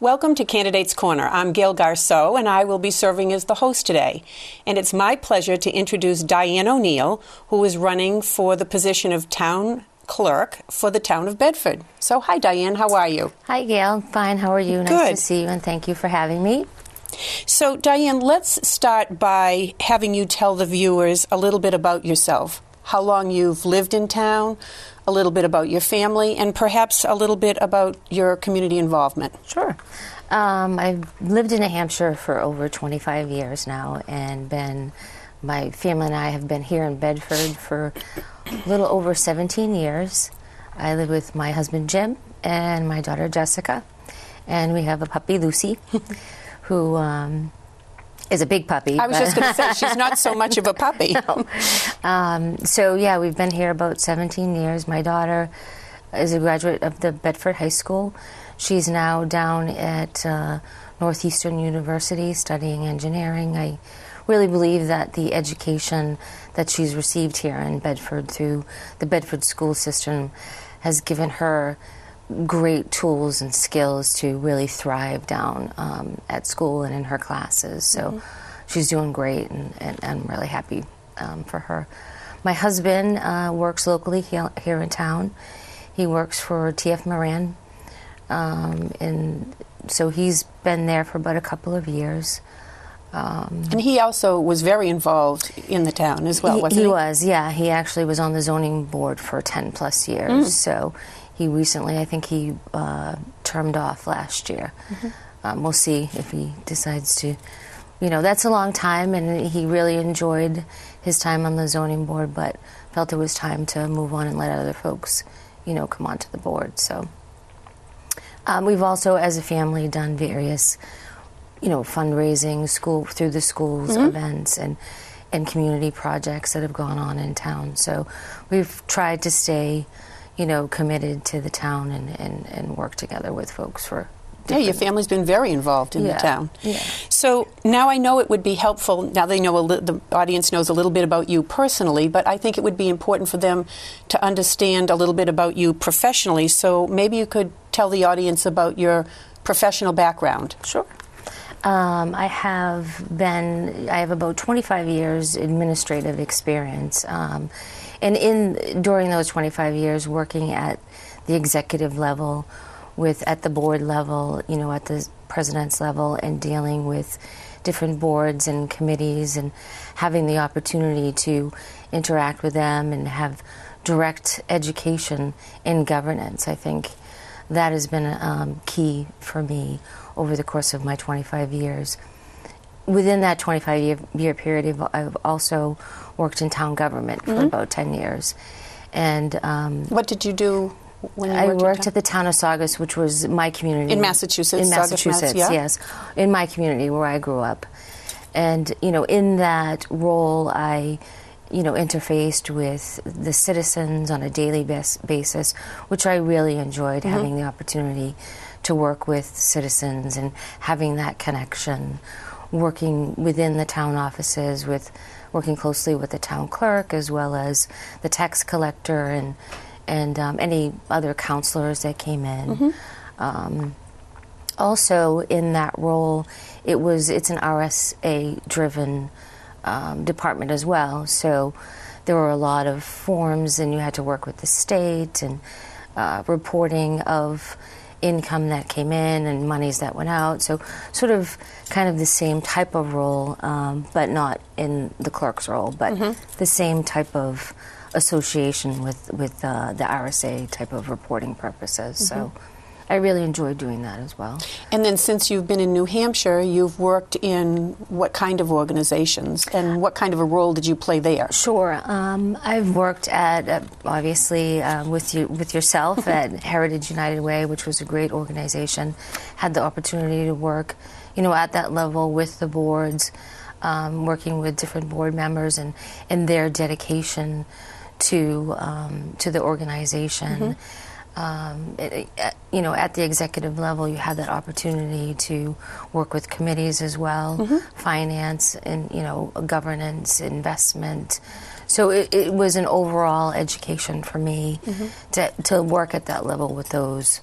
Welcome to Candidates Corner. I'm Gail Garceau, and I will be serving as the host today. And it's my pleasure to introduce Diane O'Neill, who is running for the position of town clerk for the town of Bedford. So, hi, Diane. How are you? Hi, Gail. Fine. How are you? Good. Nice to see you, and thank you for having me. So, Diane, let's start by having you tell the viewers a little bit about yourself, how long you've lived in town, a little bit about your family, and perhaps a little bit about your community involvement. Sure. I've lived in New Hampshire for over 25 years now, and my family and I have been here in Bedford for a little over 17 years. I live with my husband, Jim, and my daughter, Jessica, and we have a puppy, Lucy, who is a big puppy. I was just going to say, she's not so much of a puppy. No. So, yeah, we've been here about 17 years. My daughter is a graduate of the Bedford High School. She's now down at Northeastern University studying engineering. I really believe that the education that she's received here in Bedford through the Bedford school system has given her great tools and skills to really thrive down at school and in her classes. So she's doing great, and I'm really happy for her. My husband works locally here in town. He works for T.F. Moran, and so he's been there for about a couple of years. And he also was very involved in the town as well, wasn't he? He was, yeah. He actually was on the zoning board for 10 plus years. So he recently, I think he termed off last year. We'll see if he decides to. You know, that's a long time, and he really enjoyed his time on the zoning board, but felt it was time to move on and let other folks, come onto the board. So we've also, as a family, done various, fundraising, through the schools, events, and community projects that have gone on in town. So we've tried to stay, committed to the town and work together with folks for. Yeah, your family's been very involved in the town. Yeah. So now I know it would be helpful, now they know the audience knows a little bit about you personally, but I think it would be important for them to understand a little bit about you professionally. So maybe you could tell the audience about your professional background. Sure. I have about 25 years administrative experience, and during those 25 years working at the executive level, at the board level, at the president's level, and dealing with different boards and committees, and having the opportunity to interact with them and have direct education in governance. I think that has been key for me over the course of my 25 years. Within that 25-year period, I've also worked in town government for about 10 years. And what did you do when you worked? I worked at the town of Saugus, which was my community. In Massachusetts? In Massachusetts, yes. In my community where I grew up. And, in that role, I interfaced with the citizens on a daily basis, which I really enjoyed, having the opportunity to work with citizens and having that connection, working within the town offices, working closely with the town clerk as well as the tax collector and any other counselors that came in. Also in that role, it's an RSA-driven department as well. So there were a lot of forms, and you had to work with the state and reporting of income that came in and monies that went out. So sort of kind of the same type of role, but not in the clerk's role, but the same type of association with the RSA type of reporting purposes. So I really enjoyed doing that as well. And then since you've been in New Hampshire, you've worked in what kind of organizations, and what kind of a role did you play there? Sure. I've worked at, obviously, with yourself at Heritage United Way, which was a great organization. Had the opportunity to work, at that level with the boards, working with different board members and their dedication to the organization. At the executive level, you had that opportunity to work with committees as well, finance and, governance, investment. So it was an overall education for me to work at that level with those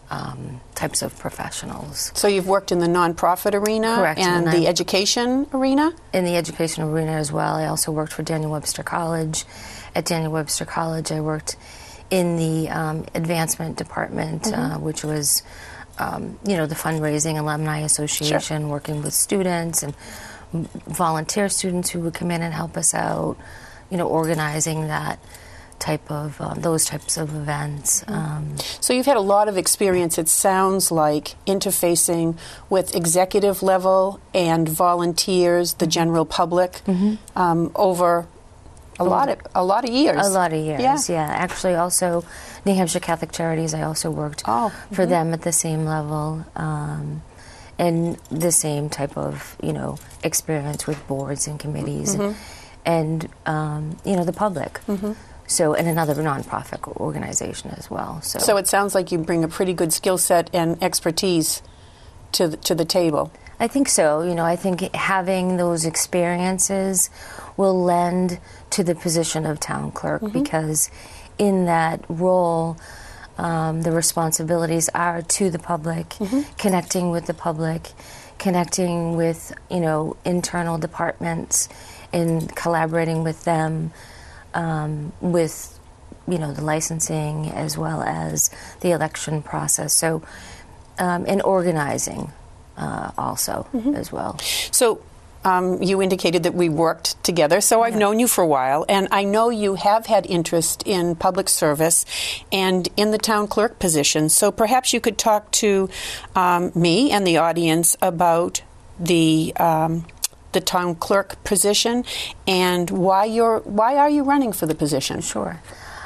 types of professionals. So you've worked in the nonprofit arena. Correct. And the education arena? In the education arena as well. I also worked for Daniel Webster College. At Daniel Webster College, I worked in the advancement department, which was, the fundraising alumni association, Sure. working with students and volunteer students who would come in and help us out, organizing that type of those types of events. So you've had a lot of experience, it sounds like, interfacing with executive level and volunteers, the general public, over a lot of years. A lot of years, yeah. Actually, also, New Hampshire Catholic Charities, I also worked for them at the same level. And the same type of, experience with boards and committees and the public. So, and another nonprofit organization as well. So it sounds like you bring a pretty good skill set and expertise to the table. I think so. I think having those experiences will lend to the position of town clerk because in that role, the responsibilities are to the public, connecting with the public, connecting with, internal departments and collaborating with them with, the licensing as well as the election process. So, and organizing also as well. So you indicated that we worked together, so I've known you for a while, and I know you have had interest in public service and in the town clerk position. So perhaps you could talk to me and the audience about the town clerk position and why are you running for the position? Sure.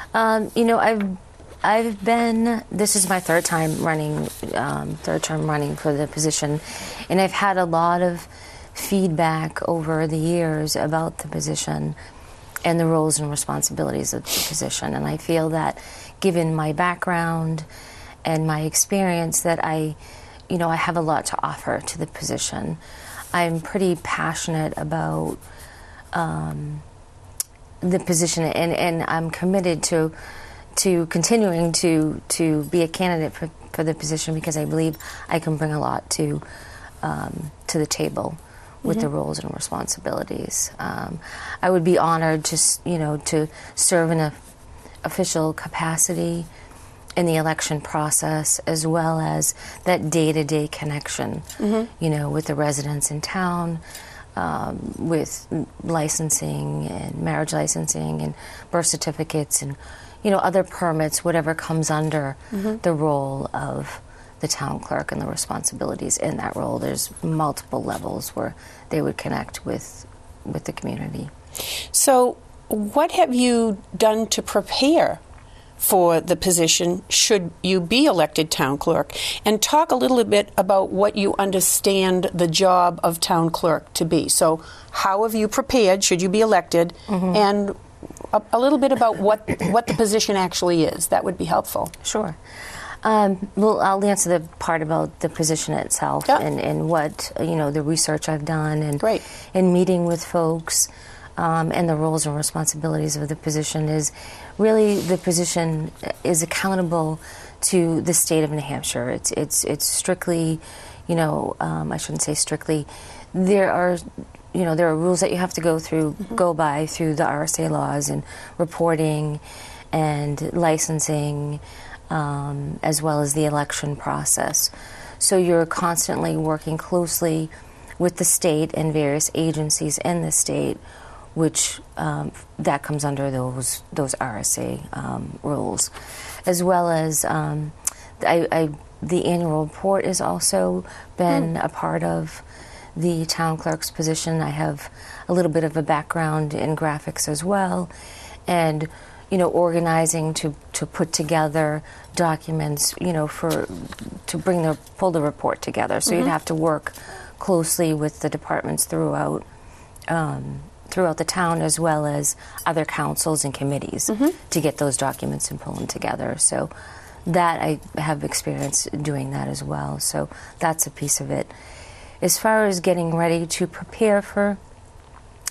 I've been, this is my third term running for the position, and I've had a lot of feedback over the years about the position and the roles and responsibilities of the position. And I feel that given my background and my experience that I have a lot to offer to the position. I'm pretty passionate about the position, and I'm committed to continuing to be a candidate for the position because I believe I can bring a lot to the table with the roles and responsibilities. I would be honored to serve in an official capacity in the election process, as well as that day-to-day connection, with the residents in town, with licensing and marriage licensing and birth certificates and, other permits, whatever comes under the role of the town clerk and the responsibilities in that role. There's multiple levels where they would connect with the community. So what have you done to prepare for the position should you be elected town clerk? And talk a little bit about what you understand the job of town clerk to be. So how have you prepared should you be elected, and a little bit about what the position actually is. That would be helpful. Sure. Well, I'll answer the part about the position itself and what, the research I've done and meeting with folks. And the roles and responsibilities of the position is really the position is accountable to the state of New Hampshire. It's strictly, I shouldn't say strictly. There are rules that you have to go by through the RSA laws and reporting and licensing, as well as the election process. So you're constantly working closely with the state and various agencies in the state, which that comes under those RSA rules, as well as the annual report has also been a part of the town clerk's position. I have a little bit of a background in graphics as well, and organizing to put together documents, to pull the report together. So you'd have to work closely with the departments throughout the town, as well as other councils and committees to get those documents and pull them together. So that I have experience doing that as well. So that's a piece of it. As far as getting ready to prepare for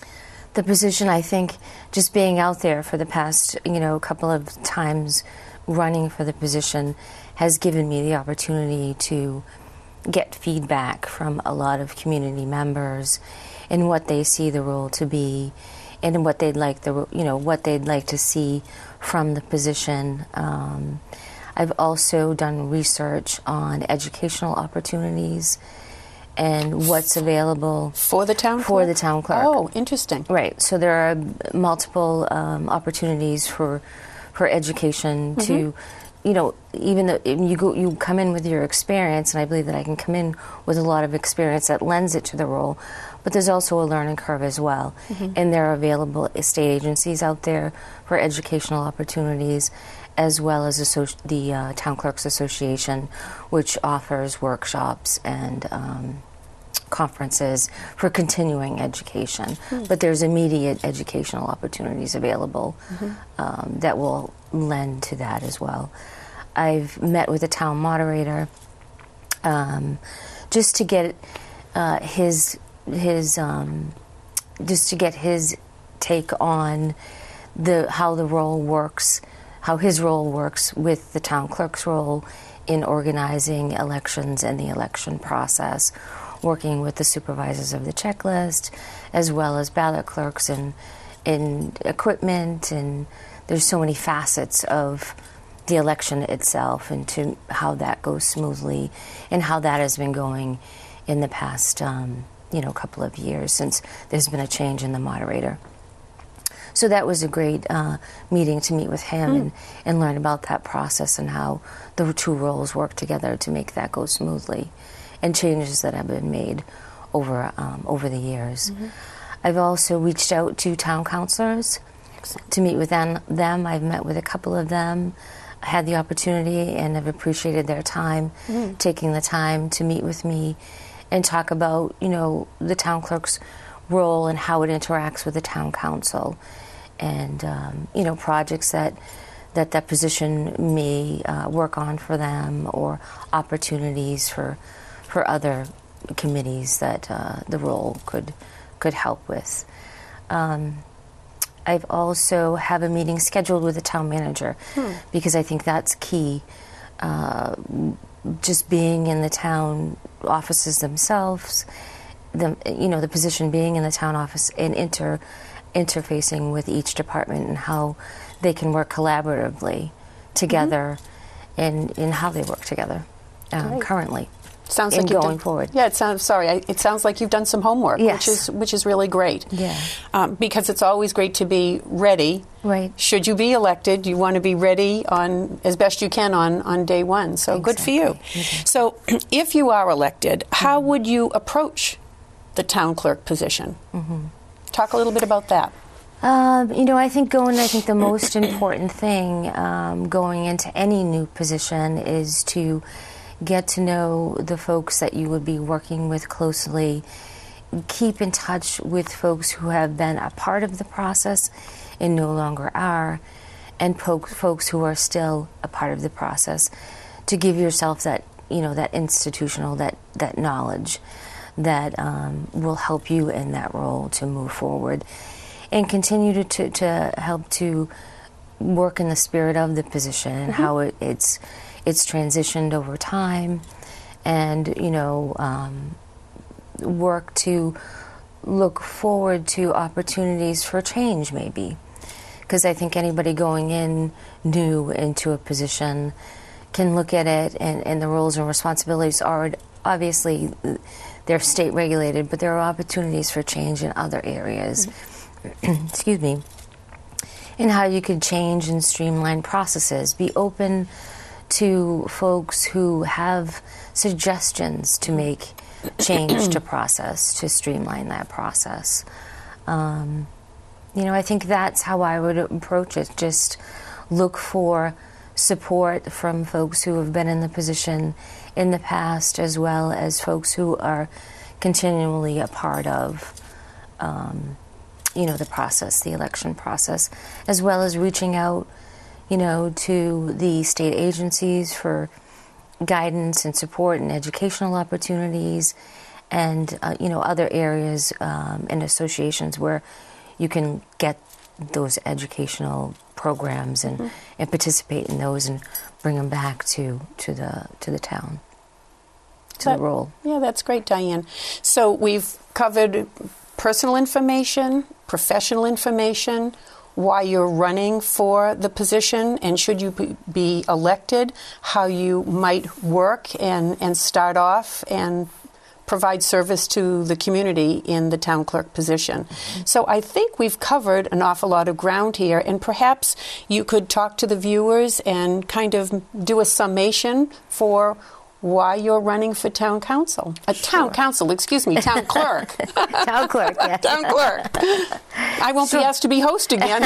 the position, I think just being out there for the past, couple of times running for the position has given me the opportunity to get feedback from a lot of community members in what they see the role to be, and what they'd like what they'd like to see from the position. I've also done research on educational opportunities and what's available for the town for clerk? the town clerk. Oh, interesting. Right. So there are multiple opportunities for education to, even though you come in with your experience, and I believe that I can come in with a lot of experience that lends it to the role, but there's also a learning curve as well. And there are available state agencies out there for educational opportunities, as well as the Town Clerks Association, which offers workshops and conferences for continuing education. But there's immediate educational opportunities available that will lend to that as well. I've met with the town moderator just to get his take on how the role works, how his role works with the town clerk's role in organizing elections and the election process, working with the supervisors of the checklist, as well as ballot clerks and equipment, and there's so many facets of the election itself and to how that goes smoothly and how that has been going in the past couple of years since there's been a change in the moderator. So that was a great meeting to meet with him and learn about that process and how the two roles work together to make that go smoothly, and changes that have been made over the years. I've also reached out to town councilors to meet with them. I've met with a couple of them, had the opportunity, and have appreciated their time, taking the time to meet with me and talk about, the town clerk's role and how it interacts with the town council, and projects that position may work on for them, or opportunities for other committees that the role could help with. I've also have a meeting scheduled with the town manager because I think that's key. Just being in the town offices themselves, the position being in the town office and interfacing with each department and how they can work collaboratively together and in how they work together currently. Sounds like going forward. Yeah, it sounds like you've done some homework, yes. which is really great. Yeah. Because it's always great to be ready. Right. Should you be elected, you want to be ready on as best you can on day one. So exactly. Good for you. So if you are elected, how would you approach the town clerk position? Talk a little bit about that. I think the most important thing going into any new position is to get to know the folks that you would be working with closely, keep in touch with folks who have been a part of the process and no longer are, and folks who are still a part of the process, to give yourself that, that institutional, that knowledge that will help you in that role to move forward and continue to help to work in the spirit of the position and how it's transitioned over time, and work to look forward to opportunities for change, maybe, because I think anybody going in new into a position can look at it, and the roles and responsibilities are obviously they're state regulated, but there are opportunities for change in other areas. Excuse me. And how you could change and streamline processes. Be open to folks who have suggestions to make change to process, to streamline that process. I think that's how I would approach it. Just look for support from folks who have been in the position in the past, as well as folks who are continually a part of the process, the election process, as well as reaching out to the state agencies for guidance and support and educational opportunities, and other areas and associations where you can get those educational programs and participate in those and bring them back to the town, to the role. Yeah, that's great, Diane. So we've covered personal information, professional information, why you're running for the position, and should you be elected, how you might work and start off and provide service to the community in the town clerk position. So I think we've covered an awful lot of ground here, and perhaps you could talk to the viewers and kind of do a summation for why you're running for town council. Town council, excuse me, town clerk. Town clerk, yeah. Town clerk. I won't be asked to be host again.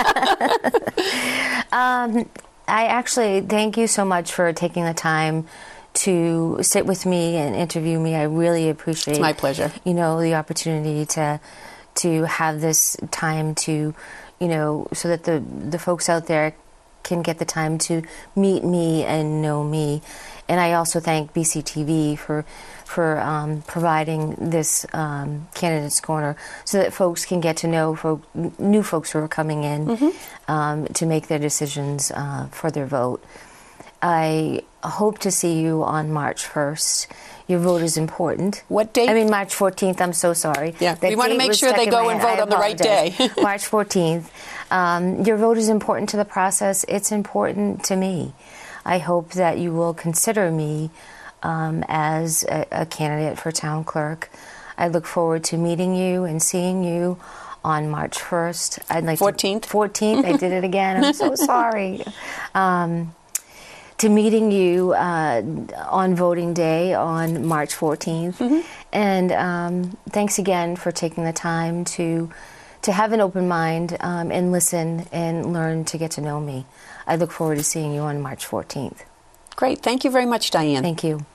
I actually thank you so much for taking the time to sit with me and interview me. I really appreciate. It's my pleasure. The opportunity to have this time to, so that the folks out there can get the time to meet me and know me. And I also thank BCTV for providing this Candidates Corner so that folks can get to know new folks who are coming in to make their decisions for their vote. I hope to see you on March 1st. Your vote is important. What date? I mean, March 14th. I'm so sorry. Yeah, we want to make sure they go and vote on the right day. March 14th. Your vote is important to the process. It's important to me. I hope that you will consider me as a candidate for town clerk. I look forward to meeting you and seeing you on March 1st. I'd like 14th. 14th. I did it again. I'm so sorry. To meeting you on voting day on March 14th. And thanks again for taking the time to have an open mind and listen and learn to get to know me. I look forward to seeing you on March 14th. Great. Thank you very much, Diane. Thank you.